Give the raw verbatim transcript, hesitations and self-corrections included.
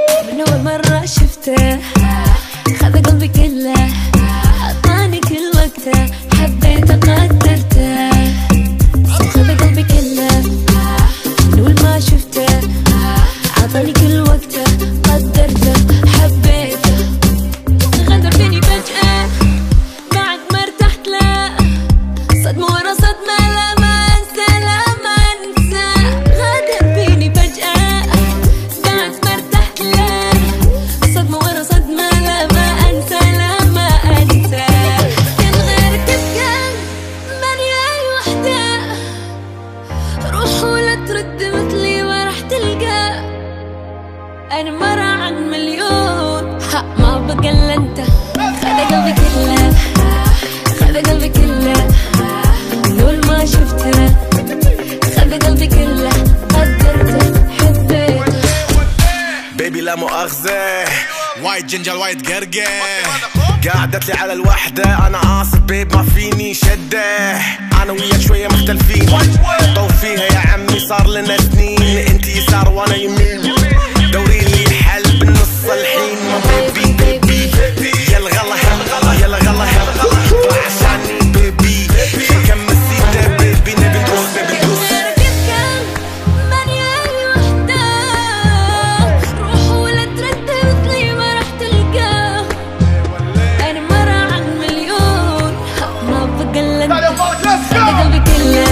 من أول مرة شفته خذ قلبي كله، عطاني كل وقته، حبيته قدرته. خذ قلبي كله من أول ما شفته، عطاني كل وقته، قدرته حبيته. غدر فيني فجأة بعد ما ارتحت له، صدمة ورا صدمة لا ما انسى لا ما انسى. غدر فيني فجأة بعد ما ارتحت له، صدمة ورا صدمة لا ما انسى لا ما انسى. كان غيرك بكان ماني اي وحدة، روح ولا ترد مثلي وراح تلقى. انا مرة عن مليون حق ما بقى الا انت. خذ قلبي كله خذ قلبي كله من أول ما شفته، خذ قلبي كله، قدرته حبيته. بيبي لا مؤاخذة، وايد جنجل وايد قرقة، قعدت لي على الوحدة. أنا آسف بيب ما فيني شدة، أنا وياك شوية مختلفين. طوف فيها يا عمي صار لنا سنين، أنت يسار وأنا يمين، دوري لي حل بالنص الحين. ما بيبي بيبي يلا غلا يلا غلا طلع عشاني بيبي، كم مسيته بيبي نبي ندوس نبي ندوس. غيرك كان ماني أي وحدة، روح ولا ترد مثلي ما راح تلقاه. أنا مرة عن مليون حق ما بقى إلا أنت. خذ قلبي كله